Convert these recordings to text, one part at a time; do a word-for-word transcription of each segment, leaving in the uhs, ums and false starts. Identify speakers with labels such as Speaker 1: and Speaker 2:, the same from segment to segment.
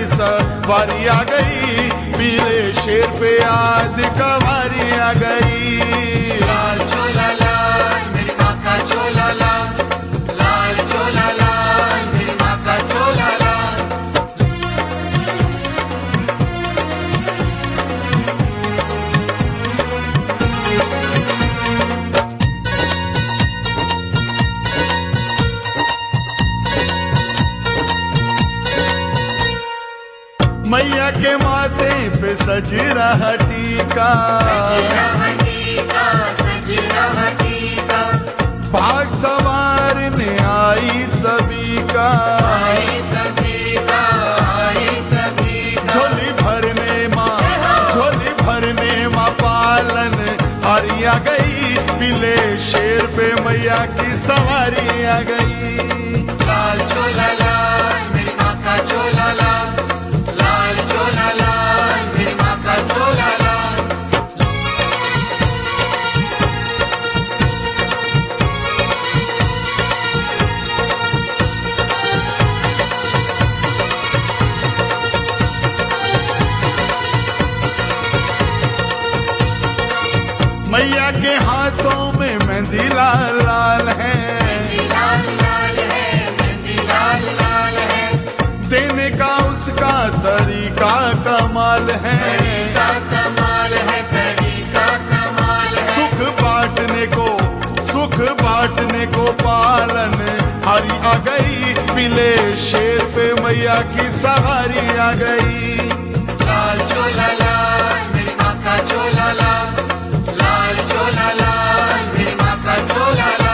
Speaker 1: की सवारी आ गई, पीले शेर पे आज कवारी आ गई।
Speaker 2: लाल चोला लाल मेरी माँ का चोला लाल, लाल चोला लाल मेरी माँ का चोला लाल।
Speaker 1: मैया के माथे पे सज रहा टीका, भाग सवारने आई सभी का, झोली भरने माँ झोली भरने माँ पालन हारी आ गई, पीले शेर पे मैया की सवारी आ गई।
Speaker 2: लाल चोला लाल मेरी माँ का चोला लाल, लाल चोला लाल मेरी माँ का चोला लाल।
Speaker 1: मैया के हाथों में मेहंदी लाल लाल है,
Speaker 2: लाल लाल है मेहंदी लाल लाल है,
Speaker 1: देने का उसका तरीका कमाल है,
Speaker 2: तरीका कमाल है, तरीका कमाल है।
Speaker 1: सुख बांटने को सुख बांटने को पालन हारी आ गई, पीले शेर पे मैया की सवारी आ गई।
Speaker 2: लाल चोला लाल मेरी माँ का चोला लाल, लाल चोला लाल मेरी माँ का चोला लाल।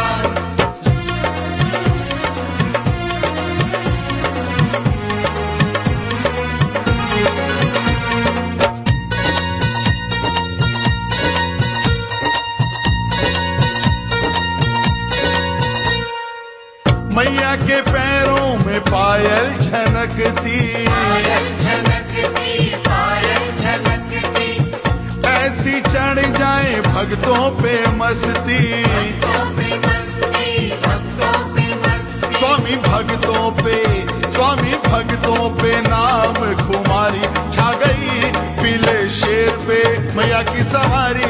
Speaker 1: मैया के पैरों में पायल झनकती,
Speaker 2: पायल झनकती पायल झनकती,
Speaker 1: ऐसी चढ़ जाए भक्तों पे मस्ती,
Speaker 2: भक्तों पे मस्ती भक्तों पे मस्ती।
Speaker 1: स्वामी भक्तों पे स्वामी भक्तों पे नाम खुमारी छा गई, पीले शेर पे मैया की सवारी